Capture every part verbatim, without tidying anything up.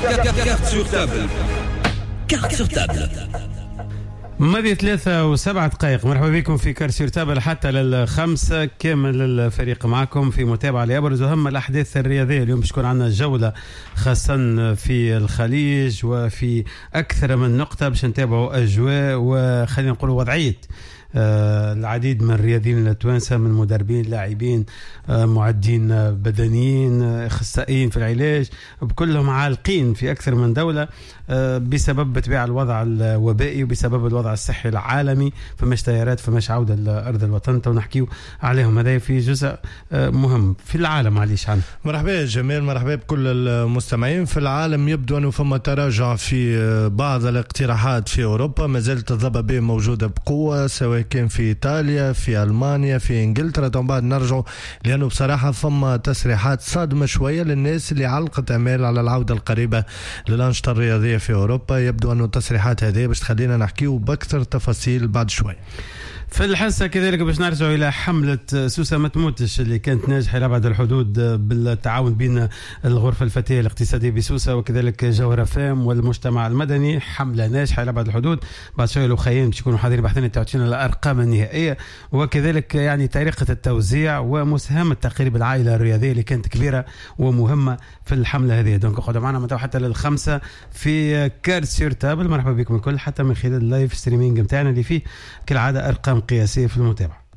Carte sur table. Carte sur table. ماضي ثلاثة وسبعة دقائق. مرحبا بكم في كارت سور تابل حتى للخمسة. كامل الفريق معكم في متابعة لأبرز وأهم الأحداث الرياضية. اليوم بتكون عندنا جولة خاصة في الخليج وفي أكثر من نقطة باش نتابعوا أجواء وخلينا نقول وضعية آه العديد من الرياضيين التوانسة، من مدربين، لاعبين، آه معدين بدنيين، آه اخصائيين في العلاج، بكلهم عالقين في أكثر من دولة آه بسبب بتبيع الوضع الوبائي وبسبب الوضع الصحي العالمي. فماش تيارات، فماش عودة لأرض الوطن، ونحكيو عليهم. هذا في جزء آه مهم في العالم. عليش عنه. مرحبا جميل، مرحبا بكل المستمعين. في العالم يبدو أنه فما تراجع في بعض الاقتراحات في أوروبا، ما زالت الضبابية موجودة بقوة، سواء كان في إيطاليا، في ألمانيا، في إنجلترا. طبعا بعد نرجعوا، لأنه بصراحة فما تصريحات صادمة شوية للناس اللي علقت أمال على العودة القريبة للأنشطة الرياضية في أوروبا. يبدو أنه التصريحات هذه باش تخلينا نحكيه بأكثر تفاصيل بعد شوي. في الحصة كذلك باش نرجعوا إلى حملة سوسة ما تموتش اللي كانت ناجحة إلى بعد الحدود بالتعاون بين الغرفة الفتية الاقتصادية بسوسة وكذلك جوهرة فام والمجتمع المدني. حملة ناجحة إلى بعد الحدود. بعد شوية الأخيين باش يكونوا حاضرين بحثين تعطينا الأرقام النهائية وكذلك يعني طريقة التوزيع ومساهمة تقريب العائلة الرياضية اللي كانت كبيرة ومهمة في الحملة هذه. دونك خذوا معنا متى حتى للخمسة في كارت سور تابل. مرحبا بكم الكل حتى من خلال اللايف ستريمينج متاعنا اللي فيه كالعادة أرقام قياسية في المتابعة.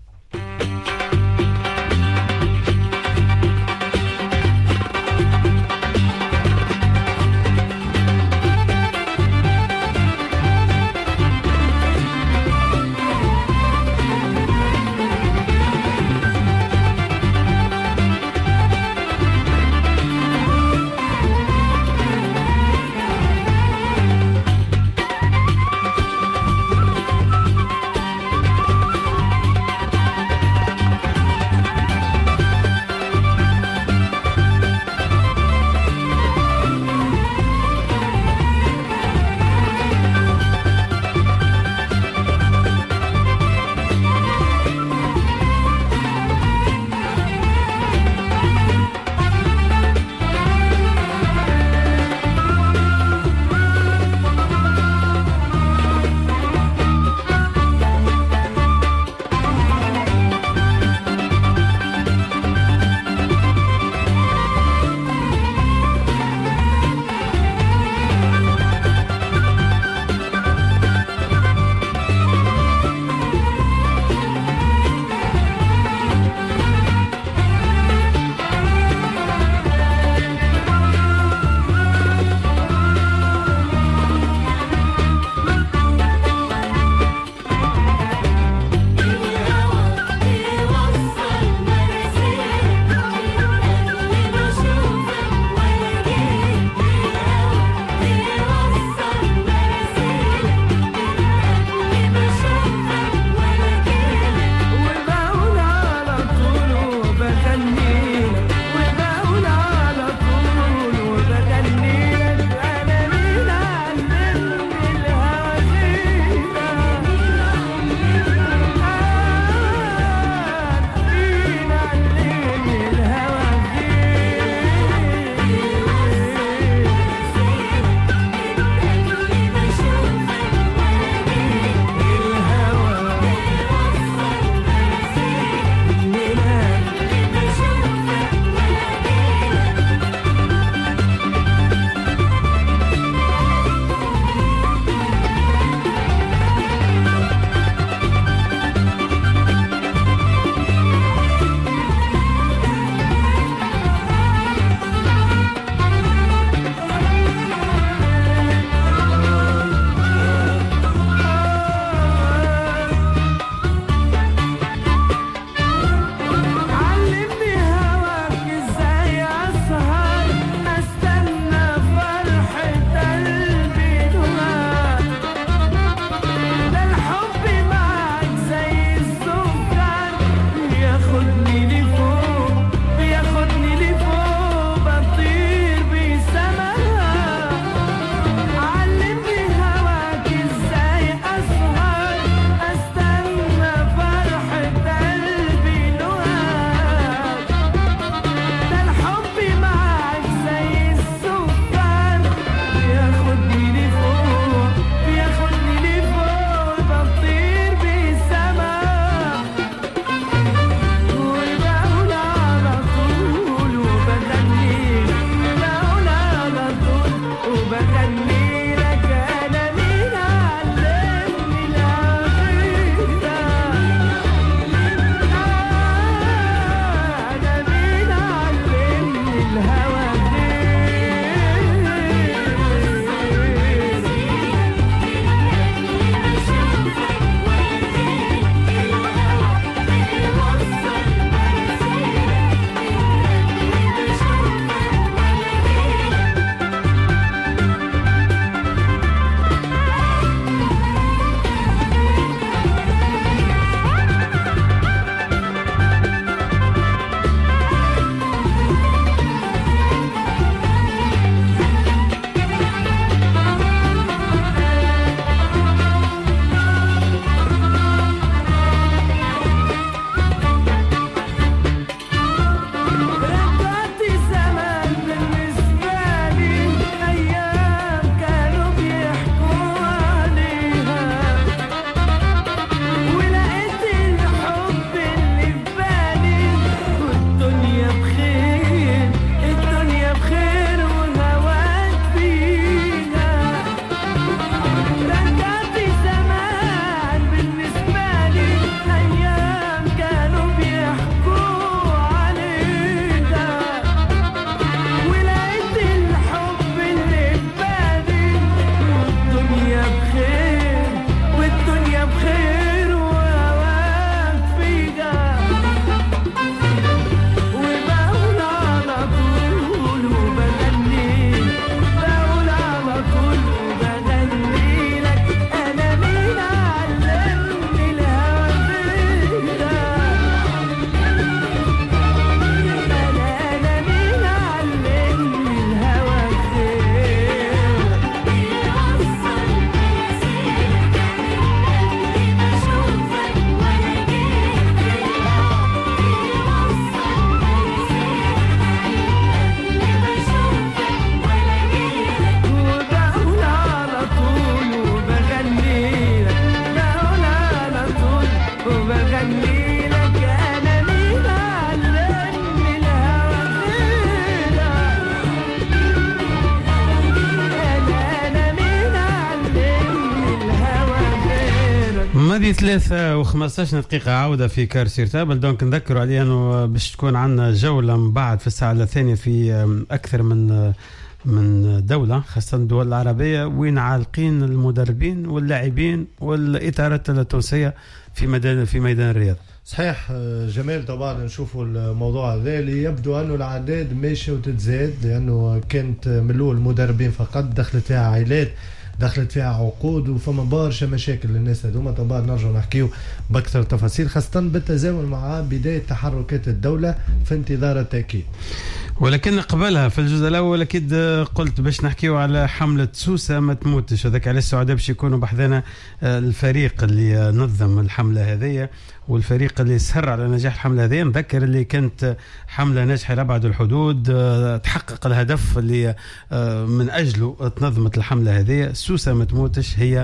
في ثلاثة وخمسة دقيقة عودة في كارسير تابل. دونك نذكروا عليه أنه باش تكون عندنا جولة من بعد في الساعة الثانية في أكثر من من دولة، خاصة الدول العربية، وين عالقين المدربين واللاعبين والإطارات التونسية في ميدان في ميدان الرياض. صحيح جمال، طبعا نشوفوا الموضوع هذا اللي يبدو انه الاعداد ماشيه وتتزاد، لانه كانت من الاول مدربين فقط، دخلت فيها عائلات، دخلت فيها عقود، وفما برشا مشاكل للناس هذوما. طبعا نرجع نحكيو باكثر تفاصيل، خاصه بالتزامن مع بدايه تحركات الدوله في انتظار التاكيد. ولكن قبلها في الجزء الاول اكيد قلت باش نحكيو على حمله سوسه ما تموتش، هذاك على السعوديه باش يكونوا بحذنا الفريق اللي نظم الحمله هذه والفريق اللي سهر على نجاح الحمله هذه. نذكر اللي كانت حمله ناجحه لابعد الحدود، تحقق الهدف اللي من اجله تنظمت الحمله هذه. سوسه ما تموتش هي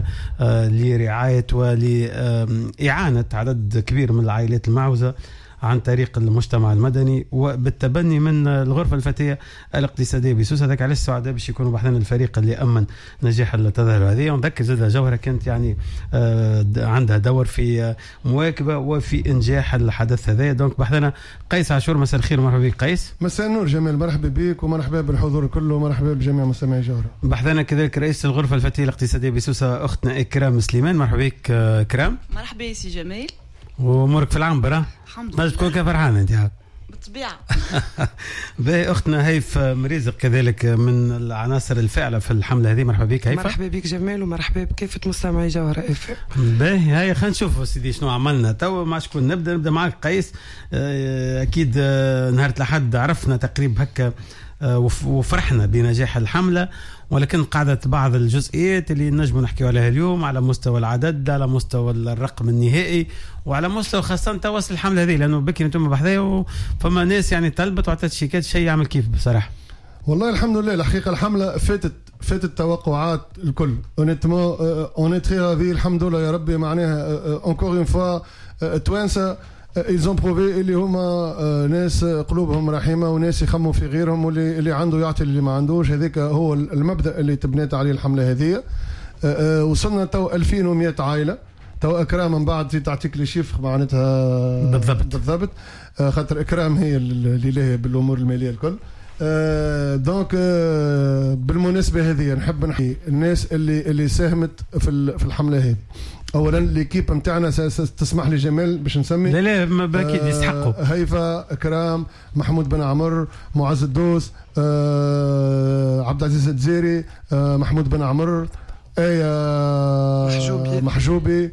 لرعايه ولاعانه عدد كبير من العائلات المعوزه عن طريق المجتمع المدني وبالتبني من الغرفة الفتية الاقتصادية بسوسة. ذاك على السعودة باش يكونوا بحثنا الفريق اللي أمن نجاح التظاهرة هذه. ونذكر زادة جوهرة كانت يعني عندها دور في مواكبة وفي إنجاح الحدث هذا. دونك بحثنا قيس عاشور، مساء الخير ومرحبا بك قيس. مساء النور جميل، مرحبا بك ومرحبا بالحضور كله ومرحبا بجميع مستمعي جوهرة. بحثنا كذلك رئيس الغرفة الفتية الاقتصادية بسوسة أختنا إكرام سليمان، مرحبا بك إكرام. مرحبا سي جميل، وامورك في العنبر؟ الحمد لله. تكون كيف فرحانه انت عاد بالطبيعه. باهي اختنا هيف مريزق كذلك من العناصر الفاعله في الحمله هذه، مرحبا بك هيفا. مرحبا بك جمال ومرحبا بكافه مستمعي جوهرة اف ام. باهي هيا خلينا نشوفوا سيدي شنو عملنا تو مع شكون نبدا. نبدا معك قيس. اكيد نهار الاحد عرفنا تقريب هكا وفرحنا بنجاح الحمله، ولكن قعدت بعض الجزئيات اللي نجم نحكيو عليها اليوم على مستوى العدد، على مستوى الرقم النهائي، وعلى مستوى خاصة تواصل الحملة هذه، لأنه بكي نتم بحذايا فما ناس يعني طلبت وعطت شيكات شيء يعمل كيف بصراحة. والله الحمد لله الحقيقة الحملة فاتت فاتت التوقعات الكل. اونيتمون اون تري رافي الحمد لله يا ربي. معناها اونكور اون فوا التوانسة ils ont prouvé اللي هما ناس قلوبهم رحيمة وناس يخموا في غيرهم، واللي اللي عنده يعطي اللي ما عندوش. هذيك هو المبدأ اللي تبنيت عليه الحملة هذه. وصلنا تو ألفين ومئة عائلة. تو إكرام من بعد زي تعطيك لي شيفر معناتها بالضبط بالضبط، خاطر إكرام هي اللي لها بالأمور المالية الكل. دونك بالمناسبة هذه نحب نحكي الناس اللي اللي ساهمت في في الحملة هذه. اولا ليكيب نتاعنا تسمح لي جمال باش نسمي. لا لا ما اكيد يستحقوا. هيفا، اكرام، محمود بن عمر، معز الدوس، آه، عبد العزيز الجزيري، آه، محمود بن عمر، ايه محجوبي, محجوبي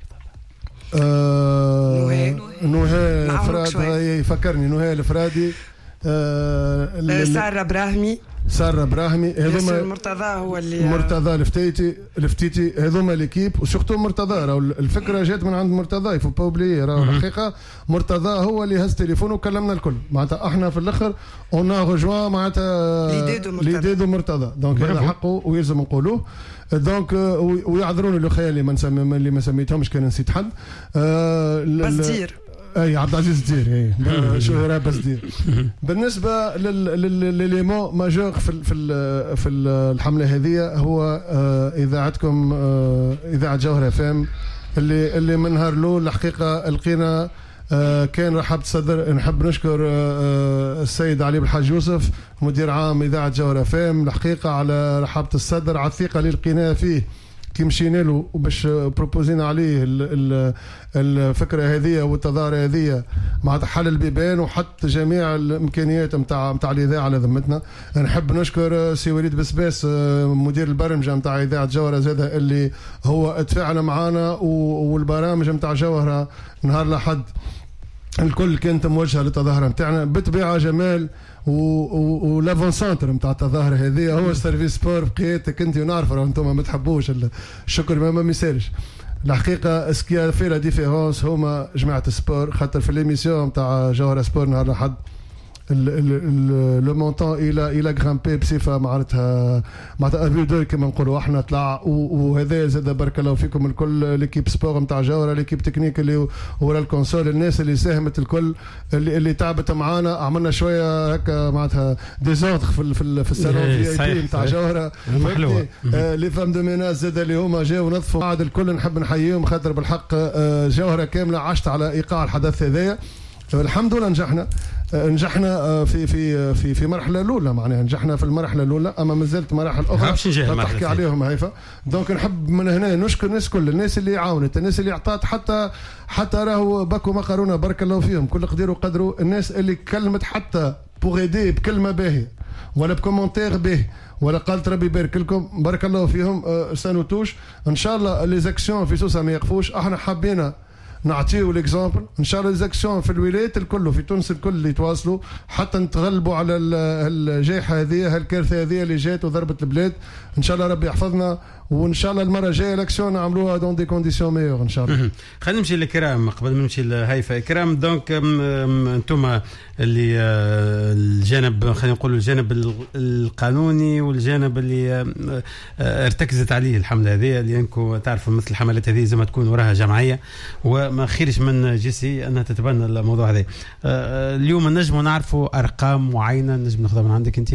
آه، نوهي فراد يفكرني نوهي الفرادي، آه، سارة ابراهيمي سارة ابراهيمي، هذوما مرتضى هو اللي مرتضى الفتيتي الفتيتي هذوما ليكيب. وسورتو مرتضى راهو الفكره جات من عند مرتضى، يفو با اوبليي راهو الحقيقه مرتضى هو اللي هز تليفونه وكلمنا الكل. معناتها احنا في الاخر اون رجوا معناتها ليدي دو مرتضى. دونك هذا حقه ويلزم نقولوه. دونك ويعذروني لو خيالي ما نسمي اللي ما سميتهمش كان نسيت حد. آه بصدير اي عبد العزيز الدير اي شو راه بس دير. بالنسبه لليمو ماجور في في في الحمله هذه هو اذاعتكم اذاعه جوهرة اف ام اللي اللي من نهار الاول الحقيقه لقينا كان رحب صدر. نحب نشكر السيد علي بالحاج يوسف مدير عام اذاعه جوهرة اف ام الحقيقه على رحابه الصدر، على الثقه اللي لقيناها فيه كي مشينا له وباش بروبوزينا عليه الفكره هذه والتظاهره هذه مع حل البيبان وحط جميع الامكانيات نتاع نتاع الاذاعه على ذمتنا. نحب نشكر سي وليد بسباس مدير البرمجه نتاع اذاعه جوهرة زاده اللي هو تفاعل معنا، والبرامج نتاع جوهرة نهار الاحد الكل كانت موجهه للتظاهره نتاعنا. بالطبيعه جمال ولافون سنتر نتاع التظاهره هذه هو السيرفيس سبور بقيادتك انت، ونعرف راه انتم ما تحبوش الشكر ما ما يسالش. الحقيقه اسكيا في لا ديفيرونس هما جماعه السبور، خاطر في ليميسيون نتاع جوهرة سبور نهار الاحد لو مونطون الى الى غرامبي بصفه معناتها معناتها افي دو كما نقولوا احنا طلع وهذا زاد بارك الله فيكم الكل ليكيب سبور نتاع جوهره ليكيب تكنيك اللي ورا الكونسول الناس اللي ساهمت الكل اللي, اللي تعبت معانا عملنا شويه هكا معناتها ديزوردر في في, في السالون في اي بي نتاع جوهره لي فام دو ميناز زاد اللي هما جاوا نظفوا بعد الكل نحب نحييهم خاطر بالحق جوهره كامله عاشت على ايقاع الحدث هذايا الحمد لله نجحنا نجحنا في في في في المرحله الاولى معناها نجحنا في المرحله الاولى اما ما زالت مراحل اخرى تحكي عليهم هيفا دونك نحب من هنا نشكر الناس كل الناس اللي عاونت الناس اللي عطات حتى حتى راهو باكو مقارونه بارك الله فيهم كل قدير وقدروا الناس اللي كلمت حتى بوغ ايدي بكلمه باهيه ولا بكومنتير باهي ولا قالت ربي يبارك لكم بارك الله فيهم أه سانوتوش ان شاء الله لي زاكسيون في سوسه ما يقفوش احنا حبينا نعطيو ليكزامبل ان شاء الله ليزاكسيون في الولايات الكل في تونس الكل اللي يتواصلوا حتى نتغلبوا على الجائحه هذه هالكارثه هذه اللي جات وضربت البلاد ان شاء الله ربي يحفظنا وان شاء الله المره الجايه الاكسيون نعملوها دون دي كونديسيون ميور ان شاء الله. خلينا نمشي لكرام قبل ما نمشي لهيفا. كرام دونك انتم اللي الجانب خلينا نقولوا الجانب القانوني والجانب اللي ارتكزت عليه الحمله هذه اللي انكم تعرفوا مثل الحملات هذه زي ما تكون وراها جمعيه وما خيرش من جيسي انها تتبنى الموضوع هذا. اليوم نجموا نعرفوا ارقام معينه نجم ناخذها من عندك انت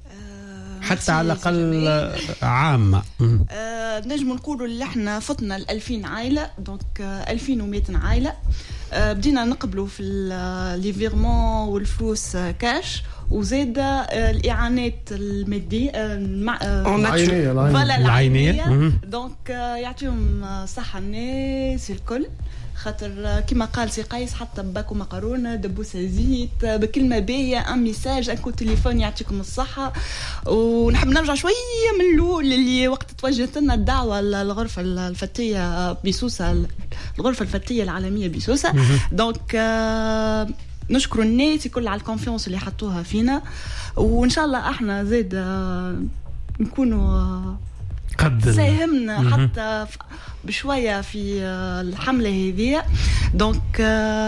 حتى على الأقل عامة. آه نجم نقولوا اللي احنا فتنا ال ألفين عائلة دونك آه ألفين ومئتين عائلة. آه بدينا نقبلوا في لي فيرمون والفلوس آه كاش وزاد آه الإعانات المادية آه العينية العينية دونك آه يعطيهم صحة الناس الكل خاطر كما قال سي قيس حتى باكو مقرونه دبوسه زيت بكلمه باهيه ان ميساج ان كو تليفون يعطيكم الصحه. ونحب نرجع شويه من الاول اللي وقت توجهت لنا الدعوه للغرفه الفتيه بسوسه الغرفه الفتيه العالميه بسوسه دونك آه نشكر الناس الكل على الكونفيونس اللي حطوها فينا وان شاء الله احنا زاد آه نكونوا آه قد ساهمنا حتى بشويه في الحمله هذه دونك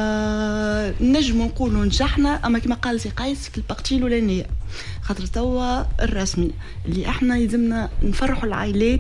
نجم نقولوا نجحنا اما كما قال سي قيس في البارتي الاولانيه خاطر توا الرسمي اللي احنا يلزمنا نفرحوا العائلات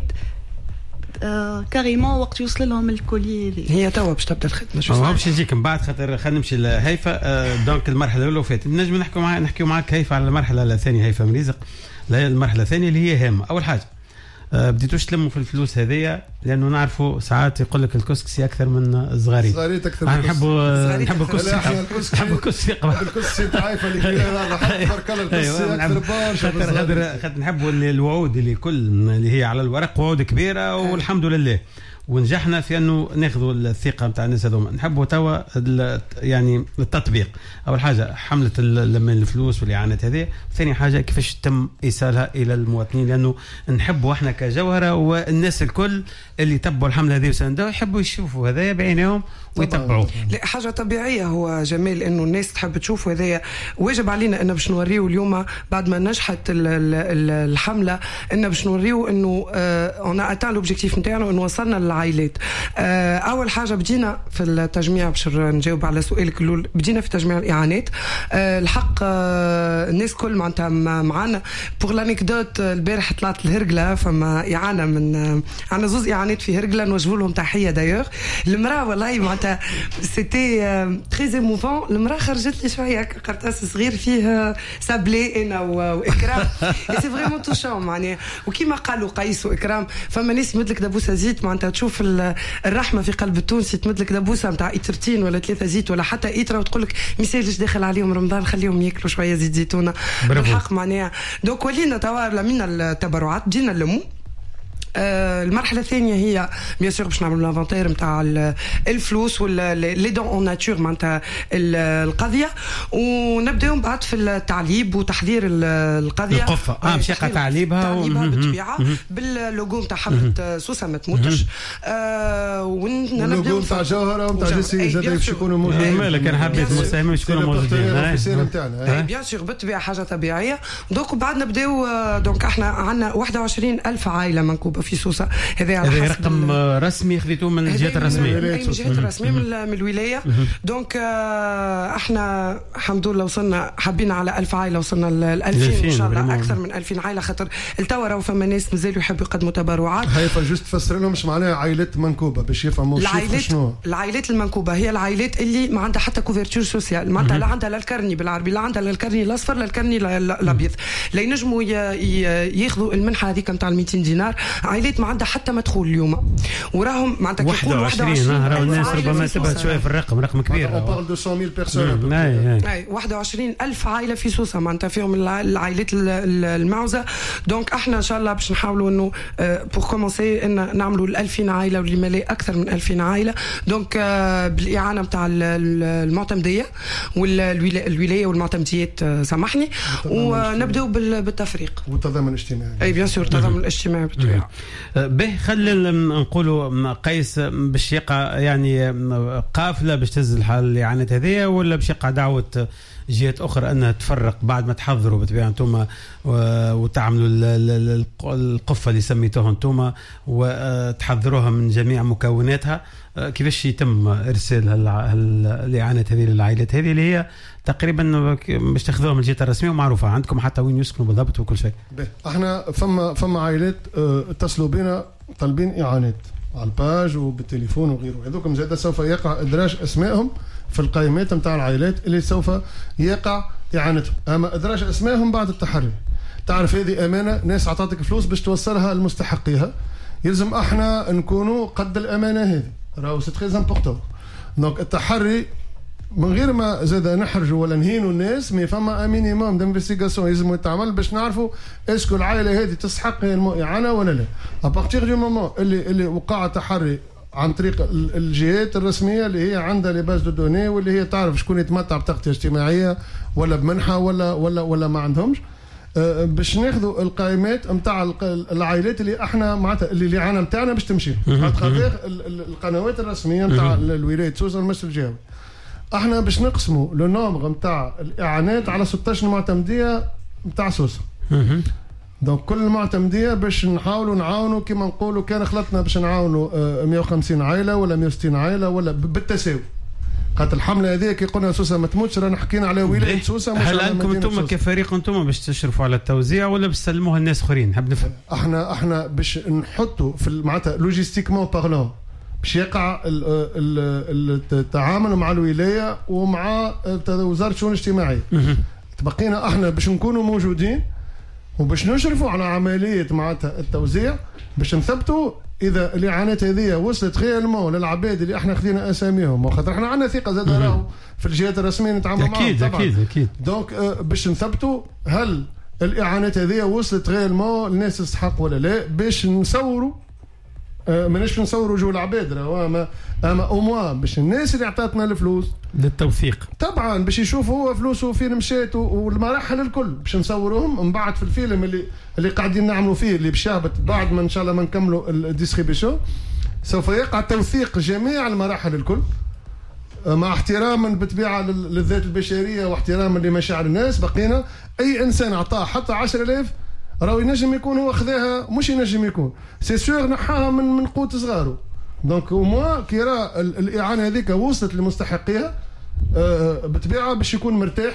آه كاريمون وقت يوصل لهم الكولي هذه هي توا باش تبدا الخدمه شو باش نجيك من بعد خاطر خلينا نمشي لهيفا. آه دونك المرحله الاولى وفاتت نجم نحكوا معاك نحكيوا معاك هيفا على المرحله الثانيه هيفا من رزق المرحله الثانيه اللي هي هامه. اول حاجه بديتوش تلموا في الفلوس هذيا لانه نعرفوا ساعات يقول لك الكسكسي اكثر من الصغاري صغاريت اكثر من نحبوا نحبوا الكسكسي نحبوا الكسكسي الكسكسي تعرف اللي برك الله الكسكسي اكثر برشا خاطر خاطر نحبوا الوعود اللي كل اللي هي على الورق وعود كبيره والحمد لله ونجحنا في انه ناخذوا الثقه نتاع الناس هذوما. نحبوا توا يعني التطبيق. اول حاجه حمله لما الفلوس والاعانات هذه، ثاني حاجه كيفاش تم ايصالها الى المواطنين لانه نحبوا احنا كجوهره والناس الكل اللي تبعوا الحمله هذه وساندوها يحبوا يشوفوا هذايا بعينهم ويتبعوا. لا حاجه طبيعيه هو جميل انه الناس تحب تشوف هذايا واجب علينا انه باش نوريو اليوم بعد ما نجحت الحمله انه باش نوريو انه انا اتان لوبجيكتيف نتاعنا انه وصلنا للعائلات. اول حاجه بدينا في التجميع باش نجاوب على سؤالك الاول بدينا في تجميع الاعانات. الحق الناس كل معناتها معنا بوغ لانيكدوت البارح طلعت الهرقله فما اعانه من عندنا زوز اعانات في هرقله نوجهوا لهم تحيه دايوغ. المراه والله معناتها سيتي تري ايموفون. المراه خرجت لي شويه قرطاس صغير فيه سابلي انا واكرام سي فريمون توشون معناها وكيما قالوا قيس واكرام فما ناس يمد لك دبوسه زيت معناتها تشوف الرحمه في قلب التونسي تمد لك دبوسه نتاع ايترتين ولا ثلاثه زيت ولا حتى ايترا وتقول لك ميساج داخل عليهم رمضان خليهم ياكلوا شويه زيت زيتونه بالحق معناها. دونك ولينا توا لمينا التبرعات بدينا نلمو. آه المرحله الثانيه هي بيان سور باش نعملوا لافونتير نتاع الفلوس ولا لي دون اون ناتور معناتها القضيه ونبداو بعد في التعليب وتحضير القضيه القفه اه مش تعليبها تعليبها بالطبيعه باللوجو نتاع حفله سوسه ما تموتش. آه ونبداو نتاع جوهره ونتاع جيسي زاد باش يكونوا موجودين. مالك انا حبيت المساهمين باش يكونوا موجودين بيان سور بالطبيعه حاجه طبيعيه. دونك بعد نبداو دونك احنا عندنا واحد وعشرين ألف عائله منكوبه يعيشوا في سوسه. هذا هذا رقم رسمي خذيتوه من الجهات الرسميه؟ من الجهات الرسميه من الولايه. دونك احنا الحمد لله وصلنا حابين على ألف عائله، وصلنا ل ألفين ان شاء الله، اكثر من ألفين عائله، خاطر التوا راهو فما ناس مازالوا يحبوا يقدموا تبرعات. هاي فجست تفسر لهم مش معناها عائلات منكوبه باش يفهموا شنو العائلات المنكوبه. هي العائلات اللي ما عندها حتى كوفرتور سوسيال، معناتها لا عندها لا الكرني بالعربي، لا عندها لا الكرني الاصفر، لا الكرني الابيض، لا ينجموا ياخذوا المنحه هذيك نتاع ال مئتين دينار. عائلات ما عندها حتى مدخول اليوم، وراهم معناتها واحد وعشرين. راهو الناس ربما تبهت شويه في الرقم، رقم كبير. اون بارل دو مئة ألف بيرسون. اي واحد وعشرين ألف عائله في سوسه، معناتها فيهم العائلات المعوزه. دونك احنا ان شاء الله باش نحاولوا انه بور كومونسي ان نعملوا ال ألفين عائله، واللي مالي اكثر من ألفين عائله. دونك بالاعانه نتاع المعتمديه والولايه والمعتمديات سامحني، ونبداو بالتفريق والتضامن الاجتماعي. اي بيان سور التضامن الاجتماعي بالطبيعه. به خلينا نقولوا قيس باش يقع يعني قافله باش تهز الحال الاعانه هذه، ولا باش يقع دعوه جهات اخرى انها تفرق بعد ما تحضروا بالطبيعه انتم وتعملوا القفه اللي سميتوها انتم وتحضروها من جميع مكوناتها؟ كيفاش يتم ارسال الاعانه هذه للعائلات هذه اللي هي تقريبا باش تاخذوها من الجهات الرسميه ومعروفه عندكم حتى وين يسكنوا بالضبط وكل شيء؟ احنا فما فما عائلات اتصلوا بنا طالبين اعانات على الباج وبالتليفون وغيره، هذوكم زاد سوف يقع ادراج اسمائهم في القائمات نتاع العائلات اللي سوف يقع اعانتهم. اما ادراج اسمائهم بعد التحري، تعرف هذه امانه، ناس عطاتك فلوس باش توصلها لمستحقيها، يلزم احنا نكونوا قد الامانه هذه، راهو سي تري امبورطون. دونك التحري من غير ما زاد نحرجوا ولا نهينوا الناس، مي فما مينيموم دانفستيغاسيون يلزم يتعمل باش نعرفوا اسكو العائله هذه تستحق الاعانه ولا لا. ابارتيغ دو مومون اللي اللي وقع تحري عن طريق الجهات الرسميه اللي هي عندها لي باز دو دوني، واللي هي تعرف شكون يتمتع بتغطيه اجتماعيه ولا بمنحه ولا ولا ولا ما عندهمش، باش ناخذوا القائمات نتاع العائلات اللي احنا معناتها اللي الاعانه نتاعنا باش تمشي خاطر القنوات الرسميه نتاع الولايه سوسه المجلس الجهوي. احنا باش نقسموا لو نومبر نتاع الاعانات على ستة عشر معتمديه نتاع سوسه. دونك كل معتمديه باش نحاولوا نعاونوا كما نقولوا، كان خلطنا باش نعاونوا مئة وخمسين عائله ولا مئة وستين عائله ولا بالتساوي، خاطر الحمله هذه كي قلنا سوسه ما تموتش رانا حكينا على ولايه سوسه. هل انكم انتم كفريق انتم باش تشرفوا على التوزيع ولا باش تسلموها الناس اخرين؟ نحب نفهم. احنا احنا باش نحطوا في معناتها لوجيستيكمون بارلون باش يقع التعامل مع الولايه ومع وزاره الشؤون الاجتماعيه. تبقينا احنا باش نكونوا موجودين وباش نشرفوا على عمليه معناتها التوزيع، باش نثبتوا اذا الاعانات هذه وصلت ريالمون للعباد اللي احنا خذينا اساميهم، وخاطر احنا عندنا ثقه زاد راهو في الجهات الرسميه نتعاملوا معهم. اكيد اكيد اكيد. دونك باش نثبتوا هل الاعانات هذه وصلت ريالمون الناس تستحق ولا لا، باش نصوروا ماناش نصوروا جو العباد راهو، اما اما او موا باش الناس اللي عطاتنا الفلوس للتوثيق طبعا باش يشوفوا هو فلوسه فين مشات والمراحل الكل، باش نصوروهم من بعد في الفيلم اللي اللي قاعدين نعملوا فيه اللي باش يهبط بعد ما ان شاء الله ما نكملوا الديستريبيوشن، سوف يقع توثيق جميع المراحل الكل مع احترام بالطبيعه للذات البشريه واحترام لمشاعر الناس. بقينا اي انسان عطاه حتى عشرة آلاف راهو ينجم يكون هو خذاها، مش ينجم يكون سي سور نحاها من من قوت صغاره. دونك او موا كي راه الاعانه هذيك وصلت لمستحقيها بالطبيعه باش يكون مرتاح،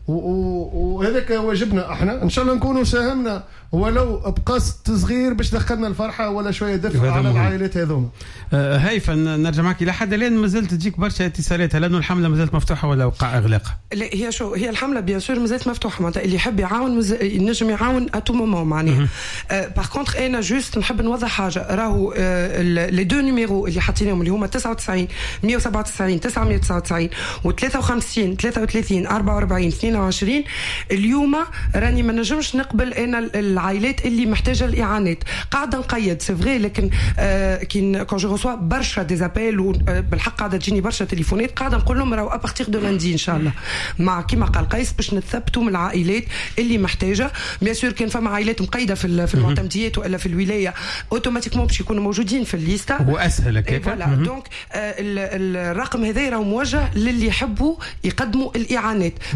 وهذاك واجبنا احنا ان شاء الله نكونوا ساهمنا ولو بقسط صغير باش دخلنا الفرحه ولا شويه دفء على العائلات هذوما. أه هيفا نرجع معك الى حد الان مازالت تجيك برشا اتصالات، لانه الحمله مازالت مفتوحه ولا وقع اغلاقها؟ لا هي شو هي الحمله بيان سور مازالت مفتوحه، معناتها اللي يحب يعاون ينجم يعاون اتو مومون معناها. باغ كونتر انا جوست نحب نوضح حاجه، راهو لي دو نيميرو اللي حاطينهم اللي هما تسعة وتسعين مئة وسبعة وتسعين تسعمئة وتسعة وتسعين وثلاثة وخمسين ثلاثة وثلاثين أربعة وأربعين اثنين وعشرين، اليوم راني ما نجمش نقبل انا العائلات اللي محتاجه الاعانات، قاعده نقيد سي فري، لكن آه كي كون جو ريسوا برشا دي زابيل وبالحق قاعده تجيني برشا تليفونات، قاعده نقول لهم راهو ابارتيغ دو لاندي ان شاء الله مع كيما قال قيس باش نثبتوا من العائلات اللي محتاجه. بيان سور كان فما عائلات مقيده في في المعتمديات والا في الولايه اوتوماتيكمون باش يكونوا موجودين في الليسته، هو اسهل هكاك. فوالا دونك آه الرقم هذا راهو موجه للي يحبوا يقدموا الاعانات، مش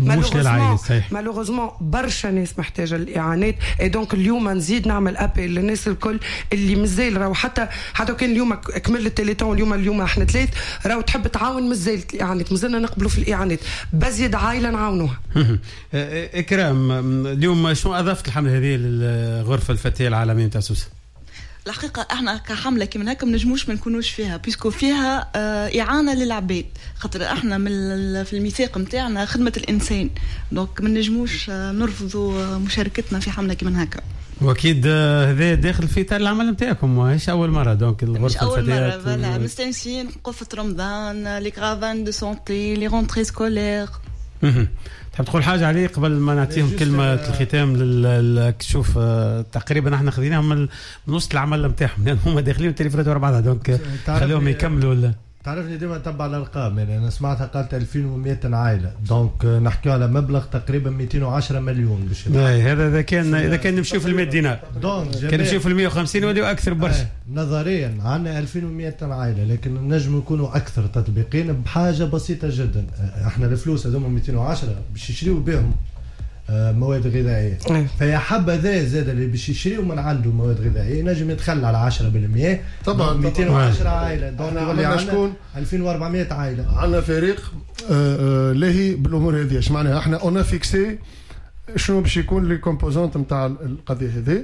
العائلة صحيح. مالوغوزمون برشا ناس محتاجه الاعانات. اي دونك اليوم نزيد نعمل ابل للناس الكل اللي مازال راهو حتى حتى كان اليوم كمل التليتون اليوم اليوم احنا ثلاث راهو تحب تعاون مازال الاعانات مازلنا نقبلوا في الاعانات بزيد عائله نعاونوها. اكرام اليوم شنو اضافت الحمله هذه للغرفه الفتيه العالميه تاع سوسه؟ الحقيقة احنا كحملة كي هكا ما نجموش ما نكونوش فيها بيسكو فيها اه إعانة للعباد خاطر احنا من في الميثاق نتاعنا خدمة الإنسان دونك ما نجموش اه نرفضوا مشاركتنا في حملة كي هكا. واكيد هذا داخل في اطار العمل نتاعكم ماهيش اول مره دونك الغرفه الفتيات مش اول مره مستانسين قفة رمضان لي كرافان دو سونتي لي رونتري سكولير. تحب تقول حاجه عليه قبل ما نعطيهم كلمه الختام لل شوف تقريبا احنا خذيناهم من وسط العمل نتاعهم لان هما داخلين التليفونات ورا بعضها دونك خليهم يكملوا ولا تعرفني ديما نتبع الارقام يعني انا سمعتها قالت ألفين ومئتين عائله دونك نحكي على مبلغ تقريبا مئتين وعشرة مليون باش هذا اذا كان اذا كان نمشيو في المئة دينار كان نمشيو في المئة وخمسين ولا اكثر برشا. نظريا عندنا ألفين ومئتين عائله لكن نجم يكونوا اكثر تطبيقين بحاجه بسيطه جدا. احنا الفلوس هذوما مئتين وعشرة باش يشريوا بهم مواد غذائيه فهي حبه ذا زاد اللي باش يشريوا من عنده مواد غذائيه نجم يتخلى على عشرة بالمئة طبعا مئتين وعشرة عائله دونك عندنا شكون ألفين وأربعمئة عائله. عندنا فريق لاهي بالامور هذه اش معناها احنا اون فيكسي شنو باش يكون لي كومبوزونت نتاع القضيه هذه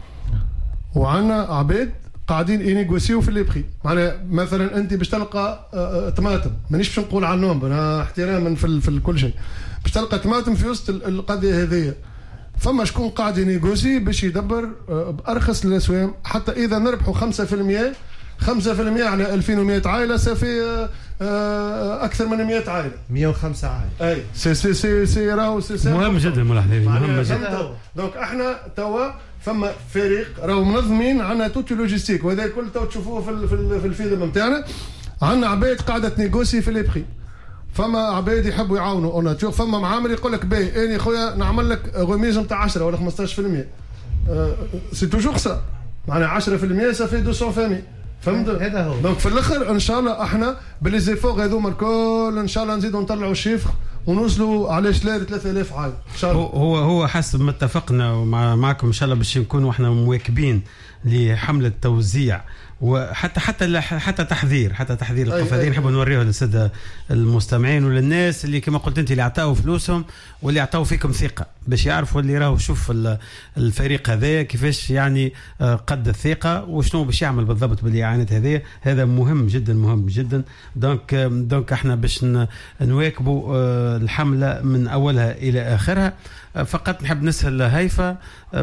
وعندنا عباد قاعدين ينيغوسيو في لي بري معناها مثلا انت باش تلقى طماطم مانيش باش نقول عنهم انا احتراما في, في كل شيء باش تلقى طماطم في وسط القضيه هذه فما شكون قاعد ينيغوسي باش يدبر بارخص الاسوام حتى اذا نربحوا خمسة بالمئة خمسة بالمئة على ألفين ومئة عائله صافي اكثر من مئة عائله مئة وخمسة عائله اي سي سي سي سي راهو سي مهم جدا ملاحظين مهم جدا. دونك احنا توا فما فريق راهو منظمين عندنا توت لوجيستيك وهذا الكل تو تشوفوه في في الفيلم نتاعنا عندنا عباد قاعده تنيغوسي في لي بري فما عباد يحبوا يعاونوا انا تشوف فما معامل يقول لك باهي اني خويا نعمل لك غميز نتاع عشرة ولا خمسطاش بالمئة أه سي توجور سا معناها عشرة بالمئة صافي مئتين فامي فهمت هذا هو. دونك في الاخر ان شاء الله احنا باللي زيفور هذوما الكل ان شاء الله نزيدوا نطلعوا الشيفر ونوصلوا علاش لا ثلاثة آلاف عائله ان شاء الله. هو هو حسب ما اتفقنا ومع معكم ان شاء الله باش نكونوا احنا مواكبين لحمله توزيع وحتى حتى حتى تحذير حتى تحذير القف هذه نحب نوريه للساده المستمعين وللناس اللي كما قلت انت اللي عطاوا فلوسهم واللي عطاوا فيكم ثقه باش يعرفوا اللي راهو شوف الفريق هذا كيفاش يعني قد الثقه وشنو باش يعمل بالضبط بالاعانات هذه. هذا مهم جدا مهم جدا. دونك دونك احنا باش نواكبوا الحمله من اولها الى اخرها. فقط نحب نسال هيفا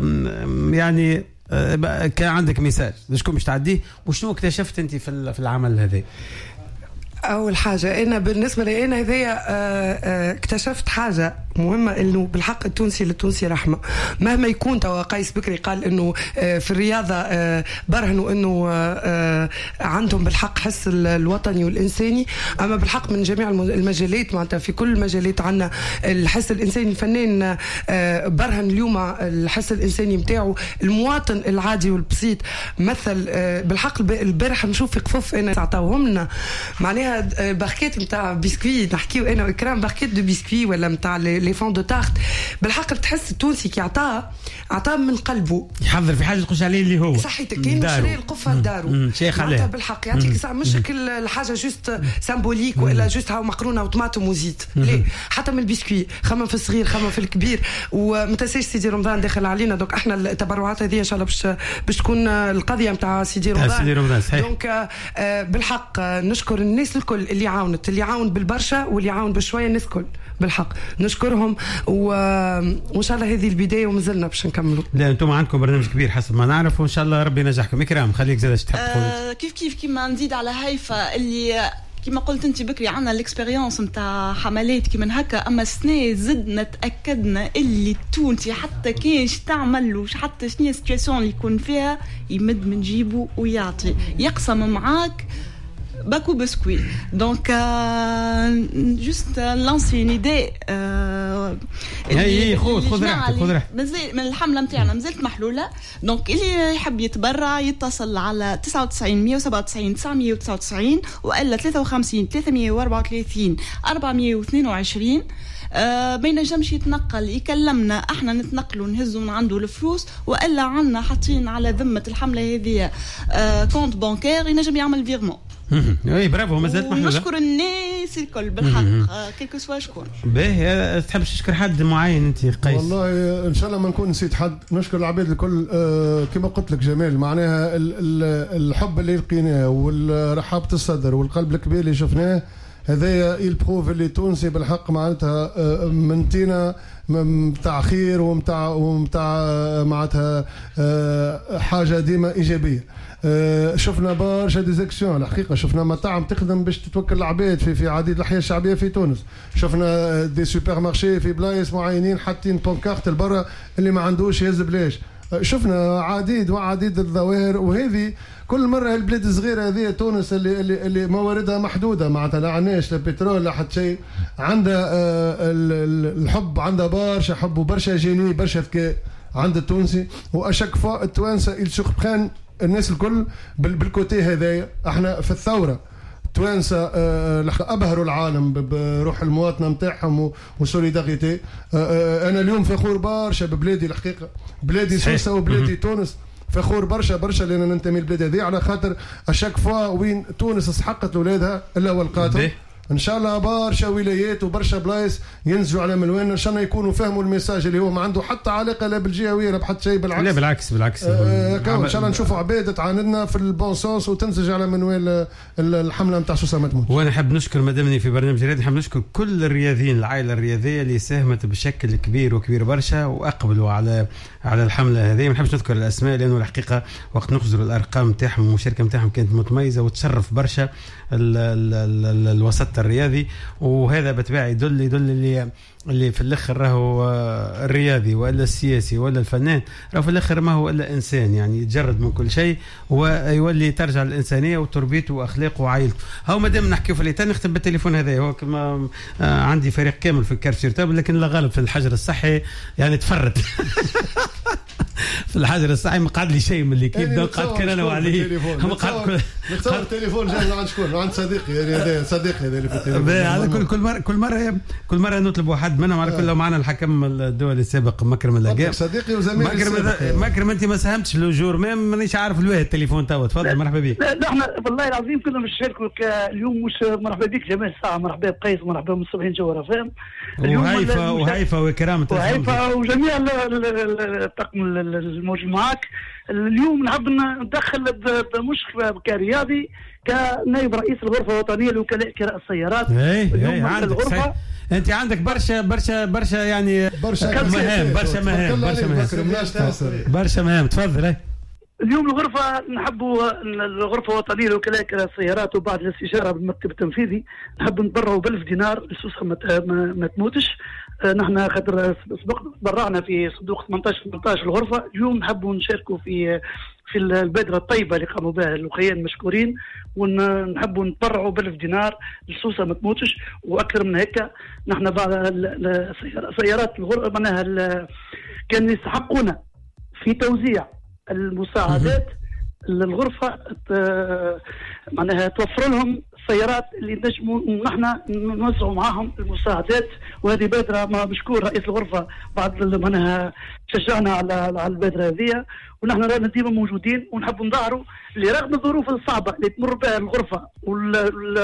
يعني كان عندك ميساج شكون باش تعديه وشنو اكتشفت انت في العمل هذا؟ اول حاجه انا بالنسبه لي انا هذيا اكتشفت حاجه مهمه انه بالحق التونسي للتونسي رحمه مهما يكون. توا قيس بكري قال انه في الرياضه برهنوا انه عندهم بالحق حس الوطني والانساني اما بالحق من جميع المجالات معناتها في كل المجالات عندنا الحس الانساني. الفنان برهن اليوم الحس الانساني نتاعو المواطن العادي والبسيط مثل بالحق. البارح نشوف في قفوف انا عطاوهم لنا معناها باكيت نتاع بسكوي نحكيو انا واكرام باكيت دو بسكوي ولا نتاع لي فون دو تارت بالحق تحس التونسي كي عطاه عطاه من قلبه يحضر في حاجه تخش عليه اللي هو صحيت كاين شري القفه لدارو شيخ عليه بالحق يعطيك ساعه مش الحاجه جوست سامبوليك ولا جوست هاو مقرونه وطماطم وزيت ليه حتى من البسكوي خمم في الصغير خمم في الكبير. وما تنساش سيدي رمضان داخل علينا دونك احنا التبرعات هذه ان شاء الله باش باش تكون القضيه نتاع سيدي رمضان دونك بالحق نشكر الناس الكل اللي عاونت اللي عاون بالبرشا واللي عاون بشويه الناس الكل بالحق نشكرهم وان شاء الله هذه البدايه ومازلنا باش نكملوا. لا انتم عندكم برنامج كبير حسب ما نعرف وان شاء الله ربي ينجحكم. اكرام خليك زاد تحب تقول آه كيف كيف كيما نزيد على هيفا اللي كما قلت انت بكري عنا الاكسبيريونس نتاع حملات كيما هكا اما السنه زدنا تاكدنا اللي التونسي حتى كاينش تعمل له حتى شنو السيتواسيون اللي يكون فيها يمد من جيبه ويعطي يقسم معاك باكو بسكوي. دونك جوست لانسي اون ايدي هي خذ خذ راحتك خذ راحتك من الحمله نتاعنا مازالت محلوله. دونك اللي يحب يتبرع يتصل على تسعة وتسعين مية وسبعة وتسعين تسعمية وتسعة وتسعين والا ثلاثة وخمسين ثلاثمية وأربعة وثلاثين أربعمية واثنين وعشرين. آه ما ينجمش يتنقل يكلمنا احنا نتنقلوا نهزوا من عنده الفلوس، والا عنا حاطين على ذمه الحمله هذه آه كونت بانكير ينجم يعمل فيرمون. اي برافو مازالت محمود. نشكر الناس الكل بالحق كيلكو سوا شكون. باهي تحب تشكر حد معين انت قيس؟ والله ان شاء الله ما نكون نسيت حد. نشكر العباد الكل آه كما قلت لك جمال، معناها ال ال الحب اللي لقيناه والرحابه الصدر والقلب الكبير اللي شفناه هذايا البروف اللي تونسي بالحق معناتها آه من تينا متاع خير ومتاع ومتاع معناتها آه حاجه ديما ايجابيه. آه شفنا برشا ديزاكسيون الحقيقه، شفنا مطاعم تخدم باش تتوكل العباد في في عديد الاحياء الشعبيه في تونس، شفنا دي سوبر مارشي في بلايص معينين حاطين بونكارت البرا اللي ما عندوش يهز بلاش، آه شفنا عديد وعديد الظواهر. وهذه كل مره البلاد الصغيره هذه تونس اللي اللي, اللي مواردها محدوده معناتها لا عناش لا بترول لا حتى شيء، عندها آه الحب، عندها برشا حب وبرشا جيني برشا ذكاء عند التونسي. واشك فوا التوانسه يسوقبخان الناس الكل بالكوتي هذايا. احنا في الثوره توانسه ابهروا العالم بروح المواطنه نتاعهم وسوليداريتي. انا اليوم فخور برشا ببلادي الحقيقه، بلادي سويسرا وبلادي تونس، فخور برشا برشا لان ننتمي للبلاد هذه، على خاطر اشاك فوا وين تونس استحقت لاولادها الا والقاتل. ان شاء الله برشا ولايات وبرشا بلايص ينزلوا على ملوان، ان شاء الله يكونوا فهموا الميساج اللي هو ما عنده حتى علاقه لا بالجهويه لا بحتى شيء، بالعكس. لا بالعكس بالعكس آه ان شاء الله نشوفوا عباد تعاندنا في البون سونس وتنسج على منوال الحمله نتاع سوسه مدمون. وانا حاب نشكر مدامني في برنامج رياضي، حاب نشكر كل الرياضيين العائله الرياضيه اللي ساهمت بشكل كبير وكبير برشا واقبلوا على على الحمله هذه. ما نحبش نذكر الاسماء لانه الحقيقه وقت نخزروا الارقام نتاعهم المشاركه نتاعهم كانت متميزه وتشرف برشا ال ال ال الوسط الرياضي. وهذا بالطبع يدل يدل اللي اللي في الاخر راهو الرياضي ولا السياسي ولا الفنان راهو في الاخر ما هو الا انسان، يعني يتجرد من كل شيء ويولي ترجع الانسانيه وتربيته واخلاقه وعائلته. هاو مادام نحكيو في الايتان نختم بالتليفون هذا. هو كما عندي فريق كامل في الكارت تابل لكن لا غالب في الحجر الصحي يعني تفرد في الحجر الصحي ما قعد لي شيء من اللي كيف يعني قعد كان انا وعليه هم قعد نتصور التليفون جاي عند شكون؟ عند صديقي يعني هذا صديقي هذا اللي في التليفون. هذا كل كل مره كل مره كل مره نطلب واحد منهم على كل لو معنا الحكم الدولي السابق مكرم اللاقام صديقي وزميلي مكرم مكرم انت ما ساهمتش لوجور مانيش عارف الواحد التليفون توا تفضل. مرحبا بك. لا احنا والله العظيم كنا نشاركوا اليوم مش مرحبا بك جمال الساعه، مرحبا بقيس، مرحبا بالصبحين جوهره فاهم. وهيفا وهيفا وكرامه وهيفا وجميع الطاقم الموجود معك. اليوم نحب ندخل مش كرياضي كنائب رئيس الغرفه الوطنيه لوكلاء كراء السيارات. اي عندك انت عندك برشا برشا برشا يعني برشا مهام برشا مهام برشا مهام برشا مهام تفضل. اي اليوم الغرفه نحبوا الغرفه الوطنيه لوكلاء كراء السيارات وبعد الاستشاره بالمكتب التنفيذي نحب نتبرعوا بألف دينار لسوسه ما تموتش. نحن خاطر سبق تبرعنا في صندوق ثمانية عشر ثمانية عشر الغرفه، اليوم نحبوا نشاركوا في في البادره الطيبه اللي قاموا بها الاخوين مشكورين، ونحبوا نتبرعوا بألف دينار للسوسه ما تموتش. واكثر من هيك نحن بعض سيارات الغرفه معناها كانوا يستحقون في توزيع المساعدات للغرفه معناها توفر لهم السيارات اللي نجموا نحن نوزعوا معاهم المساعدات. وهذه بادره ما مشكور رئيس الغرفه بعد معناها شجعنا على على البادره هذه، ونحن رانا ديما موجودين ونحب نظهروا اللي رغم الظروف الصعبه اللي تمر بها الغرفه وال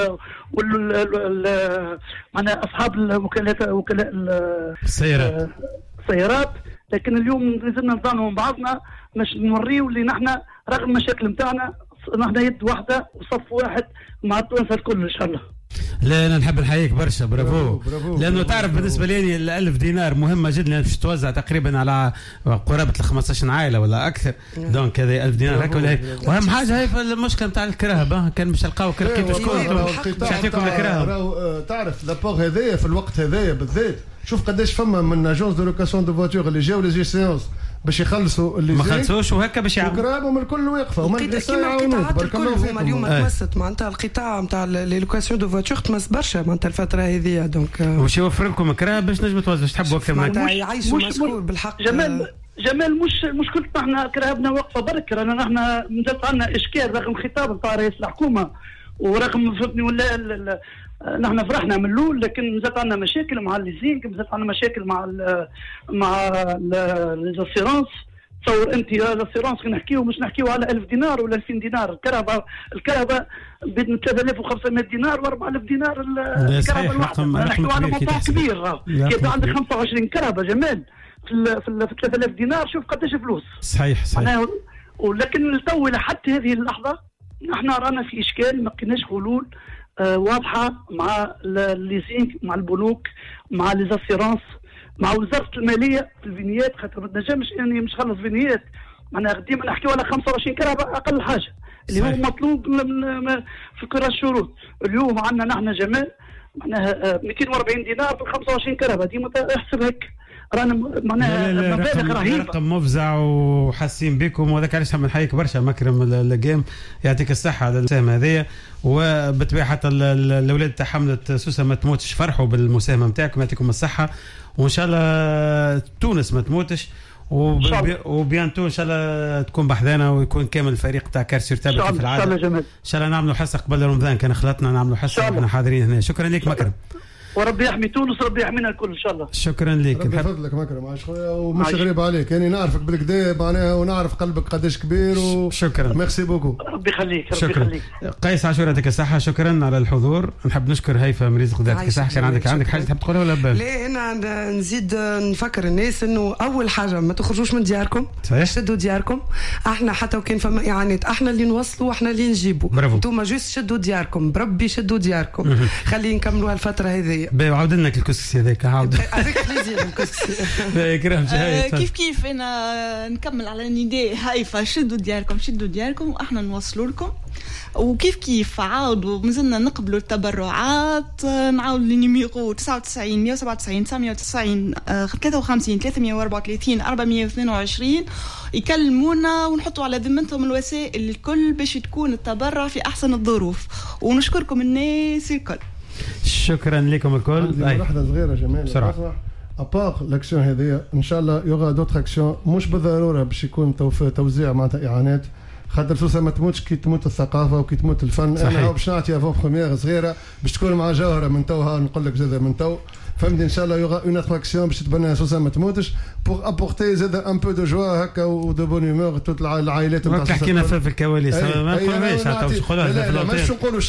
وال معناها اصحاب الوكلاء وكلاء السيارات السيارات لكن اليوم نزلنا نظاموا بعضنا باش نوريو اللي نحن رغم المشاكل نتاعنا نحن يد واحده وصف واحد مع التوانسه الكل ان شاء الله. لا انا نحب نحييك برشا برافو, برافو لانه برافو تعرف برافو بالنسبه لي الألف دينار مهمه جدا باش توزع تقريبا على قرابه ال خمسطاش عائله ولا اكثر. دونك هذا ألف دينار هكا ولا هيك. واهم حاجه هي المشكله نتاع الكراهب كان باش نلقاو لقيتوا شكون باش يعطيكم الكراهب. تعرف لابور هذايا في الوقت هذايا بالذات شوف قداش فما من اجونس دو لوكاسيون دو فواتور اللي جاو لي جي سيونس باش يخلصوا اللي ما خلصوش وهكا باش يعملوا كرابهم الكل واقفه وما يعاونوش. بارك الله فيكم. اليوم تمست معناتها القطاع نتاع لي لوكاسيون دو فواتور تمس برشا معناتها الفتره هذه دونك واش يوفر لكم كراب باش نجموا توزعوا تحبوا اكثر معناتها يعيشوا مسؤول بالحق. جمال جمال مش مشكلتنا احنا كرهبنا واقفه برك رانا نحن مازالت عندنا اشكال رغم خطاب نتاع رئيس الحكومه ورغم فهمتني ولا نحن فرحنا من الاول، لكن مازالت عندنا مشاكل مع الليزينغ، مازالت عندنا مشاكل مع ال مع الاسيرونس. تصور انت الاسيرونس نحكيو مش نحكيو على ألف دينار ولا ألفين دينار. الكهرباء الكهرباء بين ثلاثة آلاف وخمسمائة دينار و4000 دينار الكهرباء الواحده. نحكيو على موضوع كبير. كي عندك خمسة وعشرين كهرباء جمال في في ثلاثة آلاف دينار، شوف قداش فلوس. صحيح صحيح. ولكن التو لحد هذه اللحظه نحن رانا في اشكال، ما لقيناش حلول آه واضحه مع الليزينغ، مع البنوك، مع ليزاسيرونس، مع وزاره الماليه في الفينيات. خاطر ما تنجمش اني مش خلص فينيات، معناها ديما نحكيو على خمسة وعشرين كهرباء اقل حاجه اللي هو مطلوب في كرة الشروط. اليوم عندنا نحن جمال معناها مئتين وأربعين دينار في خمسة وعشرين كهرباء، ديما احسب هيك رانا معناها مبالغ رهيبه. رقم مفزع وحاسين بكم، وهذاك علاش نحييك برشا مكرم اللقام، يعطيك الصحه على المساهمه هذيا. وبالطبيعه حتى الاولاد تاع حمله سوسه ما تموتش فرحوا بالمساهمه نتاعكم، يعطيكم الصحه، وان شاء الله تونس ما تموتش، وبيانتو ان شاء الله تكون بحذانا ويكون كامل الفريق تاع كارسير تابع في العاده. ان شاء الله نعملوا حصه قبل رمضان، كان خلطنا نعملوا حصه واحنا حاضرين هنا. شكرا لك مكرم، وربي يحمي تونس، ربي يحمينا الكل ان شاء الله. شكرا لك، ربي يفضلك مكرم عايش خويا، ومش غريب عليك يعني نعرفك بالكدا معناها، ونعرف قلبك قداش كبير و... شكرا، ميرسي بوكو، ربي يخليك. ربي يخليك. قيس عاشور يعطيك الصحه، شكرا على الحضور. نحب نشكر هيفا من رزق يعطيك الصحه. كان عندك عندك حاجه تحب تقولها ولا بال؟ لا انا نزيد نفكر الناس انه اول حاجه ما تخرجوش من دياركم، شدوا دياركم. احنا حتى وكان فما اعانات احنا اللي نوصلوا واحنا اللي نجيبوا، انتم جوست شدوا دياركم، بربي شدوا دياركم. خلي نكملوا هالفتره هذه. عاود لنا الكسكسي هذاك، عاود افيك بليزير الكسكسي. كيف كيف انا نكمل على نداء هيفا، شدوا دياركم شدوا دياركم واحنا نوصلوا لكم. وكيف كيف عاودوا مازلنا نقبلوا التبرعات، نعاود لنيميرو تسعة وتسعين مئة وسبعة وتسعين تسعمئة وتسعين ثلاثة وخمسين ثلاثمئة وأربعة وثلاثين أربعمئة واثنين وعشرين، يكلمونا ونحطوا على ذمتهم الوسائل الكل باش تكون التبرع في احسن الظروف. ونشكركم الناس الكل. شكرا لكم الكل. لحظه صغيره جمال بسرعه، ابار لاكسيون هذه ان شاء الله يوغا دوتر اكسيون، مش بالضروره باش يكون توزيع معناتها اعانات، خاطر سوسه ما تموتش كي تموت الثقافه وكي تموت الفن. صحيح. انا باش نعطي افون بروميير صغيره باش تكون مع جوهره من توها، نقول لك زاد من تو فهمتني. ان شاء الله يوغا اون اتراكسيون باش تبنى سوسه ما تموتش بور ابورتي زاد ان بو دو جوا هكا ودو بون هومور توت العائلات نتاع حكينا في الكواليس. ما نقولوش عطاو شغلها، لا لا مش نقولوا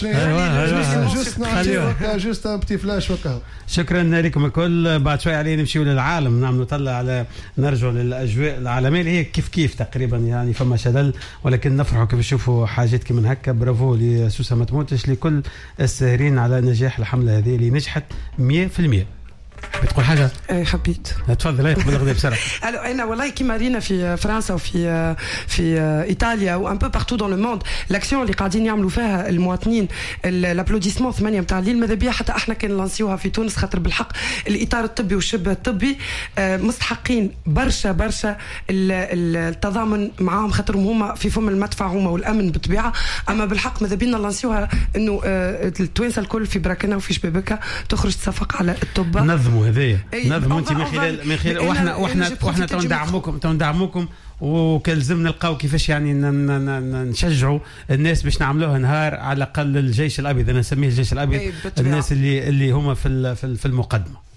شنو، جوست نعطيو جوست ان بتي فلاش وكا. شكرا لكم الكل. بعد شوي علينا نمشيو للعالم، نعم نطلع على نرجع للاجواء العالميه اللي هي كيف كيف تقريبا يعني فما شلل، ولكن نفرحوا كيف نشوفوا حاجات كيما هكا. برافو لسوسه ما تموتش، لكل الساهرين على نجاح الحمله هذه اللي نجحت مئة بالمئة. بتقول حاجه؟ اي حبيت. تفضل اي قبل غدا بسرعه. الو انا والله كيما رينا في فرنسا وفي في ايطاليا وان بو بارتو دون لو موند، لاكسيون اللي قاعدين يعملوا فيها المواطنين الابلوديسمون ثمانية نتاع الليل، ماذا بيا حتى احنا كان لانسيوها في تونس، خاطر بالحق الاطار الطبي والشبه الطبي مستحقين برشا برشا التضامن معاهم، خاطرهم هما في فم المدفع هما والامن بالطبيعه. اما بالحق ماذا بينا لانسيوها انه التوانسه الكل في براكنها وفي شبابكها تخرج تصفق على الطب. نظموا هذايا، نظموا انت من خلال من خلال واحنا واحنا واحنا تو ندعموكم تو ندعموكم وكلزم نلقاو كيفاش يعني نشجعوا الناس باش نعملوها نهار على الاقل الجيش الابيض، انا نسميه الجيش الابيض، الناس اللي اللي هما في في المقدمه.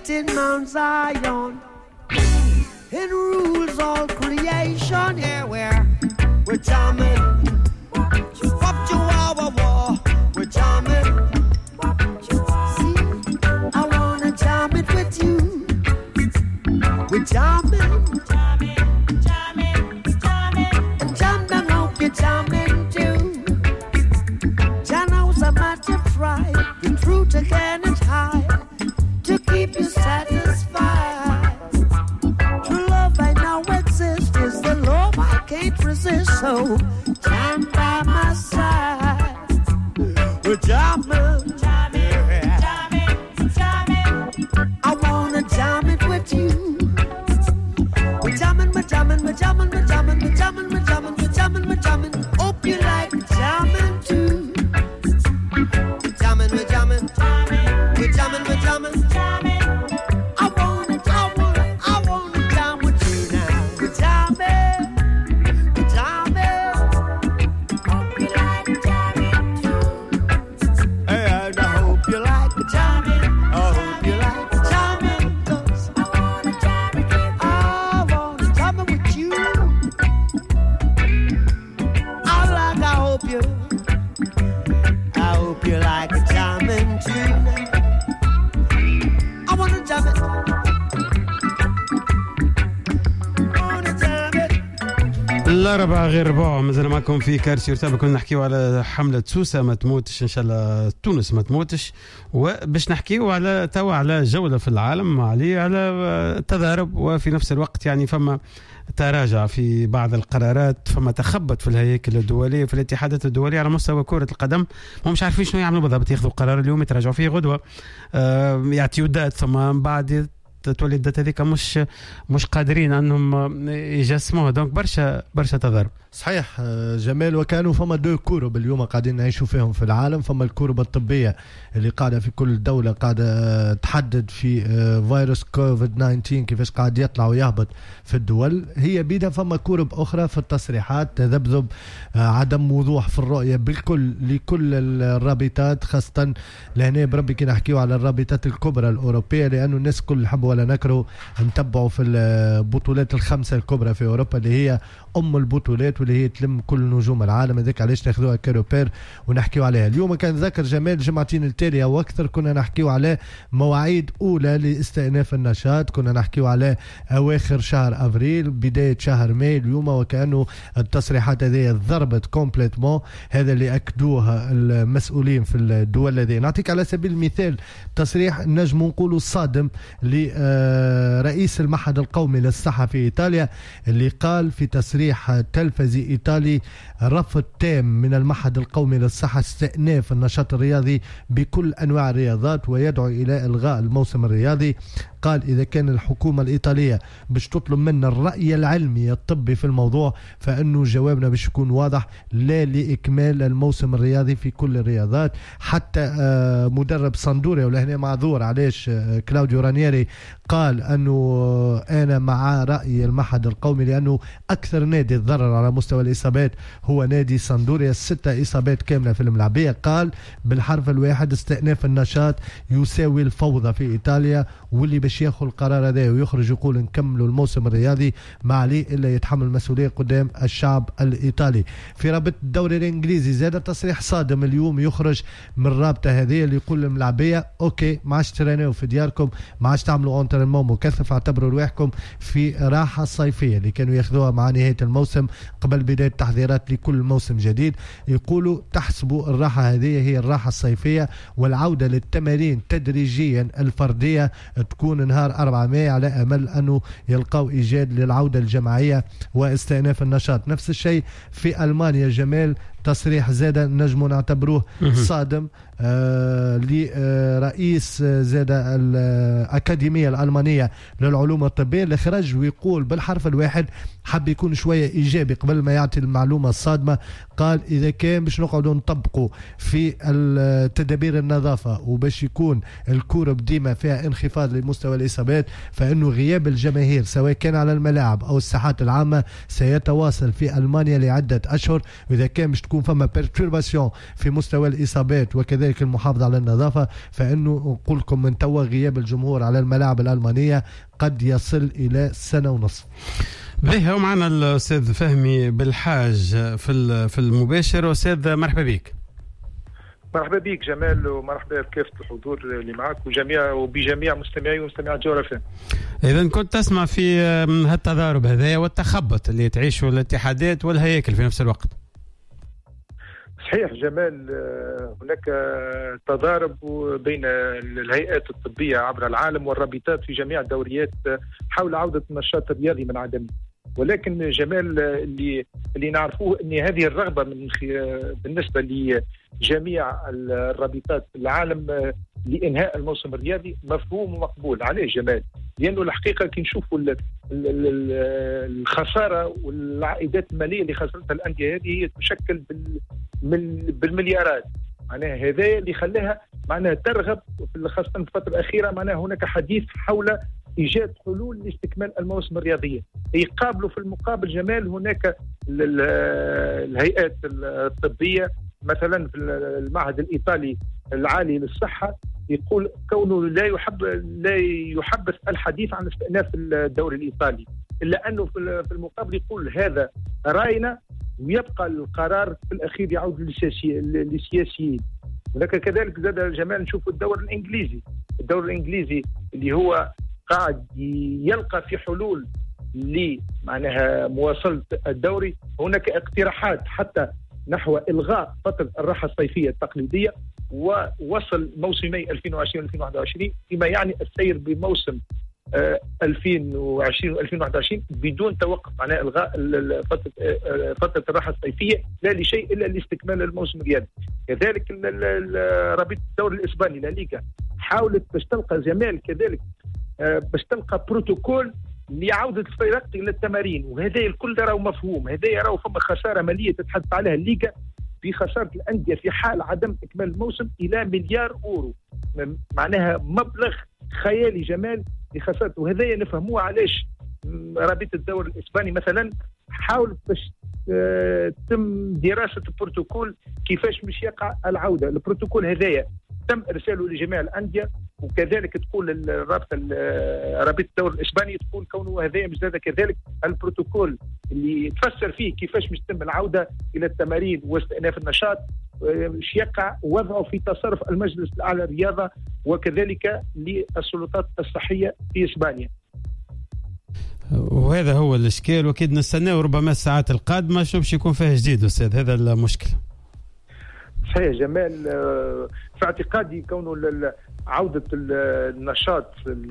in Mount Zion. It rules all creation. Yeah, we're we're jamming. Wop chihuahua war. We're jamming. See, I wanna jam it with you. We're jamming. Jamming, jamming, jamming. And jam down, hope you're jamming too. Janos are much to try. The truth again is high to keep you satisfied. True love I know exists is the love I can't resist. So stand by my side. We're jamming, jamming, jamming, jamming. I wanna jam it with you. We're jamming, we're jamming, we're jamming, we're jamming, we're jamming, we're jamming, we're jamming, we're jamming. Hope you like jamming too. We're jamming, we're jamming, jamming. We're jamming, we're jamming, jamming. I wanna, I wanna, I wanna jam with you now. We're jamming, we're jamming. Hope you like jamming too. And I hope you like jamming. I hope you like jamming, 'cause I wanna jam with you. I wanna jam with you. I like, I hope you, I hope you like jamming too. I wanna jam it. I wanna jam it. الأربعة غير ربع مازال معكم في كارثة يرتبى. كنا نحكيو على حملة سوسة ما تموتش إن شاء الله، تونس ما تموتش. وباش نحكيو على توا على جولة في العالم عليه على التضارب، وفي نفس الوقت يعني فما تراجع في بعض القرارات، فما تخبط في الهياكل الدولية في الاتحادات الدولية على مستوى كرة القدم. هم مش عارفين شنو يعملوا بالضبط، ياخذوا قرار اليوم يتراجعوا فيه غدوة، آه يعطيوا دات، ثم بعد تولي الدات هذيك مش مش قادرين انهم يجسموها. دونك برشا برشا تضارب. صحيح جمال، وكانوا فما دو كورب اليوم قاعدين نعيشوا فيهم في العالم. فما الكورب الطبية اللي قاعدة في كل دولة قاعدة تحدد في فيروس كوفيد تسعة عشر كيفاش قاعد يطلع ويهبط في الدول. هي بيدها فما كورب أخرى في التصريحات، تذبذب، عدم وضوح في الرؤية بالكل لكل الرابطات، خاصة لهنا بربي كي نحكيو على الرابطات الكبرى الأوروبية، لأنه الناس كل حب ولا نكروا نتبعوا في البطولات الخمسة الكبرى في أوروبا اللي هي أم البطولات واللي هي تلم كل نجوم العالم. هذاك علاش ناخذوها كروبير ونحكيو عليها اليوم. كان ذكر جمال جمعتين التالية واكثر كنا نحكيو على مواعيد اولى لاستئناف النشاط، كنا نحكيو على اواخر شهر افريل بدايه شهر ماي اليوم، وكانه التصريحات هذه ضربت كومبليتمون. هذا اللي اكدوها المسؤولين في الدول هذه. نعطيك على سبيل المثال تصريح نجم نقولوا صادم لرئيس المعهد القومي للصحه في ايطاليا، اللي قال في تصريح تلفزي ايطالي رفض تام من المعهد القومي للصحه استئناف النشاط الرياضي بكل انواع الرياضات، ويدعو الى الغاء الموسم الرياضي. قال إذا كان الحكومة الإيطالية باش تطلب منا الرأي العلمي الطبي في الموضوع، فإنه جوابنا باش يكون واضح، لا لإكمال الموسم الرياضي في كل الرياضات. حتى مدرب صندوريا، ولهنا معذور علاش كلاوديو رانييري، قال أنه أنا مع رأي المعهد القومي، لأنه أكثر نادي تضرر على مستوى الإصابات هو نادي صندوريا، ستة إصابات كاملة في الملعبية. قال بالحرف الواحد استئناف النشاط يساوي الفوضى في إيطاليا، واللي باش ياخذ القرار هذا ويخرج يقول نكملوا الموسم الرياضي ما عليه الا يتحمل المسؤوليه قدام الشعب الايطالي. في رابطه الدوري الانجليزي زاد تصريح صادم اليوم يخرج من الرابطه هذه اللي يقول للملاعبيه اوكي ما عادش ترينيو في دياركم، ما عادش تعملوا انترينمون مكثف، اعتبروا رواحكم في راحه صيفيه اللي كانوا ياخذوها مع نهايه الموسم قبل بدايه التحضيرات لكل موسم جديد. يقولوا تحسبوا الراحه هذه هي الراحه الصيفيه، والعوده للتمارين تدريجيا الفرديه تكون نهار أربعة ماي، على أمل أنه يلقوا إيجاد للعودة الجماعية واستئناف النشاط. نفس الشيء في ألمانيا جمال، تصريح زاد نجم نعتبروه صادم آه لرئيس زاد الأكاديمية الألمانية للعلوم الطبية، اللي خرج ويقول بالحرف الواحد، حب يكون شوية إيجابي قبل ما يعطي المعلومة الصادمة. قال إذا كان باش نقعدوا نطبقوا في تدابير النظافة وباش يكون الكورة ديما فيها انخفاض لمستوى الإصابات، فإنه غياب الجماهير سواء كان على الملاعب أو الساحات العامة سيتواصل في ألمانيا لعدة أشهر. وإذا كان باش تكون يكون فما بيرتورباسيون في مستوى الإصابات وكذلك المحافظة على النظافة، فإنه نقول لكم من توا غياب الجمهور على الملاعب الألمانية قد يصل إلى سنة ونصف. به ومعنا الأستاذ فهمي بالحاج في في المباشر. أستاذ مرحبا بك. مرحبا بك جمال، ومرحبا بكافة الحضور اللي معك وجميع وبجميع مستمعي ومستمعات جوهر اف ام. إذا كنت تسمع في هالتضارب هذايا والتخبط اللي تعيشه الاتحادات والهياكل في نفس الوقت. صحيح جمال، هناك تضارب بين الهيئات الطبية عبر العالم والرابطات في جميع الدوريات حول عودة النشاط الرياضي من عدمه، ولكن جمال اللي اللي نعرفوه ان هذه الرغبة من بالنسبة لجميع الرابطات في العالم لإنهاء الموسم الرياضي مفهوم ومقبول. عليه جمال؟ لأنه الحقيقة كي نشوفوا الخسارة والعائدات المالية اللي خسرتها الأندية هذه هي تشكل بالمليارات، معناها هذا اللي خلاها معناها ترغب خاصة في الفترة الأخيرة. معناها هناك حديث حول إيجاد حلول لاستكمال المواسم الرياضية. يقابلوا في المقابل جمال هناك الهيئات الطبية، مثلا في المعهد الإيطالي العالي للصحة يقول كونه لا يحب لا يحبذ الحديث عن استئناف الدوري الإيطالي، إلا أنه في المقابل يقول هذا رأينا ويبقى القرار في الأخير يعود للسياسيين. ولكن كذلك زاد جمال نشوف الدوري الإنجليزي، الدوري الإنجليزي اللي هو قاعد يلقى في حلول لمعناها مواصلة الدوري. هناك اقتراحات حتى نحو إلغاء فترة الراحة الصيفية التقليدية ووصل موسمي ألفين وعشرين ألفين وواحد وعشرين، فيما يعني السير بموسم ألفين وعشرين وألفين وواحد وعشرين بدون توقف، معناها إلغاء فترة فترة الراحة الصيفية لا لشيء إلا لاستكمال الموسم الرياضي. كذلك رابطة الدوري الإسباني لا ليغا حاولت باش تلقى جمال كذلك باش تلقى بروتوكول لعودة الفرق إلى التمارين، وهذا الكل راهو مفهوم. هذا راهو فما خسارة مالية تتحدث عليها الليغا في خسارة الأندية في حال عدم إكمال الموسم إلى مليار أورو، معناها مبلغ خيالي جمال لخسارته. وهذا نفهموه علاش رابطة الدوري الإسباني مثلا حاولت باش تم دراسة البروتوكول كيفاش مش يقع العودة. البروتوكول هذايا تم إرساله لجميع الأندية، وكذلك تقول الرابطة رابطة الدوري الإسباني تقول كونه هذايا مش زاد كذلك البروتوكول اللي تفسر فيه كيفاش مش تم العودة إلى التمارين واستئناف النشاط مش يقع وضعه في تصرف المجلس الأعلى للرياضة وكذلك للسلطات الصحية في إسبانيا. وهذا هو الإشكال، وكيد نستناه ربما الساعات القادمة شو باش يكون فيها جديد أستاذ. هذا المشكل صحيح جمال، في اعتقادي كونه عودة النشاط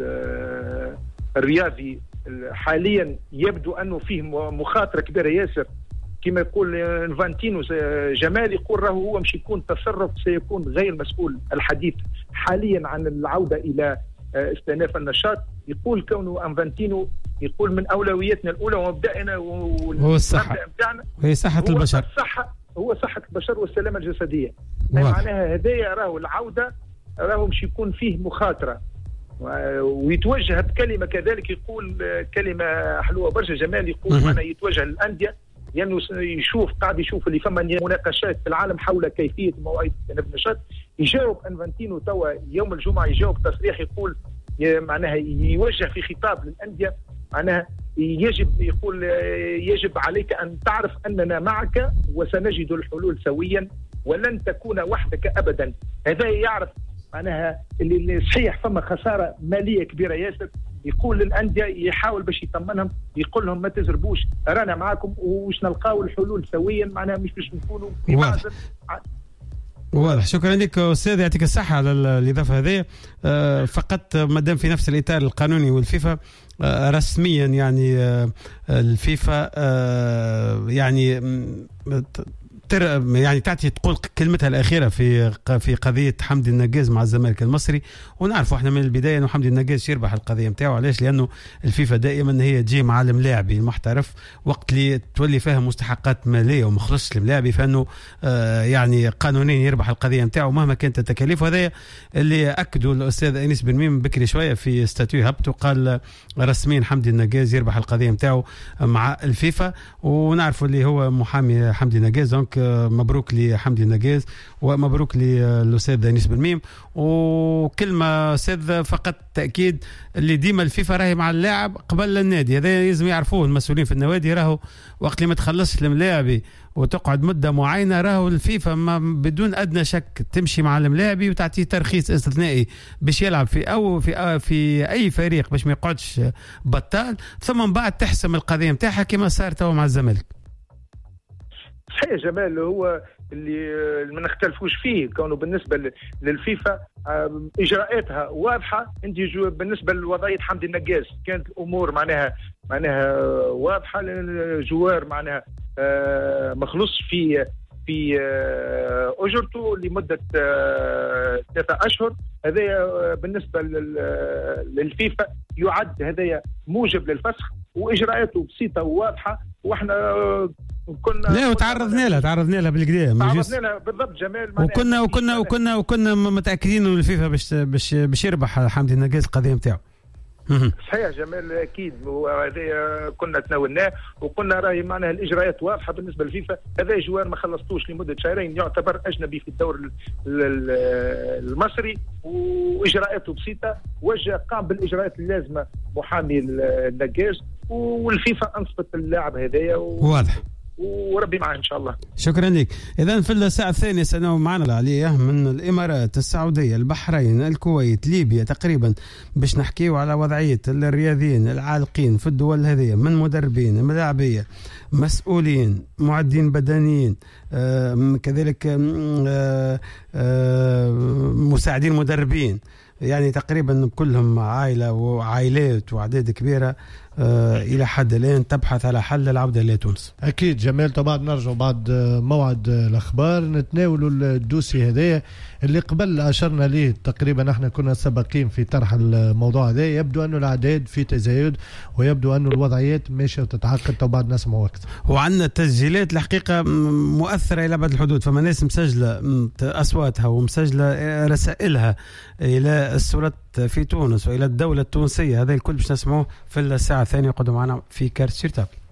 الرياضي حاليا يبدو أنه فيه مخاطرة كبيرة ياسر. كما يقول انفانتينو جمال يقول راهو هو مش يكون تصرف سيكون غير مسؤول. الحديث حاليا عن العودة إلى استئناف النشاط يقول كونه انفانتينو يقول من أولوياتنا الأولى ومبدأنا هو الصحة، هي صحة البشر، الصحة هو صحة البشر والسلامة الجسدية. معناها هدايا راهو العودة راهو مش يكون فيه مخاطرة، ويتوجه بكلمة كذلك يقول كلمة حلوة برشا جمال يقول معناها يتوجه للأندية لأنه يعني يشوف قاعد يشوف اللي فما مناقشات في العالم حول كيفية مواعيد استئناف النشاط. يجاوب انفانتينو توا يوم الجمعة يجاوب تصريح يقول معناها يوجه في خطاب للأندية معناها يجب يقول يجب عليك أن تعرف أننا معك وسنجد الحلول سويا ولن تكون وحدك أبدا. هذا يعرف معناها اللي صحيح فما خسارة مالية كبيرة ياسر، يقول للأندية يحاول باش يطمنهم يقول لهم ما تزربوش رانا معكم وش نلقاو الحلول سويا، معناها مش باش نكونوا في معزل. واضح. شكرا لك أستاذ، يعطيك الصحة على الإضافة هذه. فقط مادام في نفس الإطار القانوني والفيفا رسميا يعني الفيفا يعني يعني تعطي تقول كلمتها الأخيرة في في قضية حمدي النقاز مع الزمالك المصري، ونعرفوا احنا من البداية انه حمدي النقاز يربح القضية نتاعو. علاش؟ لأنه الفيفا دائما هي تجي مع الملاعبي المحترف وقت اللي تولي فيها مستحقات مالية ومخلصش الملاعبي، فانه آه يعني قانونيا يربح القضية نتاعو مهما كانت التكاليف. وهذا اللي أكدوا الأستاذ أنيس بن ميم بكري شوية في ستاتيو هبط، وقال رسميا حمدي النقاز يربح القضية نتاعو مع الفيفا. ونعرفوا اللي هو محامي حمدي النقاز دونك دونك مبروك لحمدي النقاز ومبروك للاستاذ انيس بالميم. وكلمه استاذ فقط تاكيد اللي ديما الفيفا راهي مع اللاعب قبل النادي، هذا لازم يعرفوه المسؤولين في النوادي. راهو وقت اللي ما تخلصش الملاعبي وتقعد مده معينه راهو الفيفا ما بدون ادنى شك تمشي مع الملاعبي وتعطيه ترخيص استثنائي باش يلعب في او في في اي فريق باش ما يقعدش بطال، ثم من بعد تحسم القضيه نتاعها كما صار تو مع الزمالك. صحيح جمال، هو اللي ما نختلفوش فيه كونه بالنسبه للفيفا اجراءاتها واضحه. انت بالنسبه لوضعيه حمدي النقاز كانت الامور معناها معناها واضحه، الجوار معناها مخلص في في اجرته لمده ثلاثة اشهر. هذا بالنسبه للفيفا يعد هذا موجب للفسخ، واجراءاته بسيطه وواضحه. واحنا كنا لا وتعرضنا لها تعرضنا لها بالكدا تعرضنا لها بالضبط جمال، وكنا وكنا وكنا وكنا متاكدين ان الفيفا باش باش باش يربح حمدي النقاز القضيه نتاعو. صحيح جمال، اكيد وهذا كنا تناولناه وقلنا راهي معناها الاجراءات واضحه بالنسبه للفيفا. هذا جوار ما خلصتوش لمده شهرين، يعتبر اجنبي في الدور المصري واجراءاته بسيطه. وجه قام بالاجراءات اللازمه محامي النقاز، والفيفا انصفت اللاعب هذايا و... واضح وربي معه ان شاء الله. شكرا لك. اذا في الساعه الثانيه سنوي معنا العليه من الامارات، السعوديه، البحرين، الكويت، ليبيا تقريبا، باش نحكيو على وضعيه الرياضيين العالقين في الدول هذه من مدربين، ملاعبيه، مسؤولين، معدين بدنيين، آه كذلك آه آه مساعدين مدربين، يعني تقريبا كلهم عائلة وعائلات وأعداد كبيرة آه إلى حد الآن تبحث على حل العودة إلى تونس. أكيد جمال، طبعا نرجع بعد موعد الأخبار نتناولوا الدوسي هذايا اللي قبل أشرنا ليه. تقريبا احنا كنا سبقين في طرح الموضوع هذا. يبدو أنه الأعداد في تزايد ويبدو أنه الوضعيات ماشية وتتعقد، طبعا نسمع وقت. وعندنا تسجيلات الحقيقة مؤثرة إلى بعد الحدود، فما ناس مسجلة أصواتها ومسجلة رسائلها إلى السلطات في تونس وإلى الدولة التونسية. هذا الكل باش نسمعوه في الساعة الثانية. قدوا معنا في كارت شيرتاب.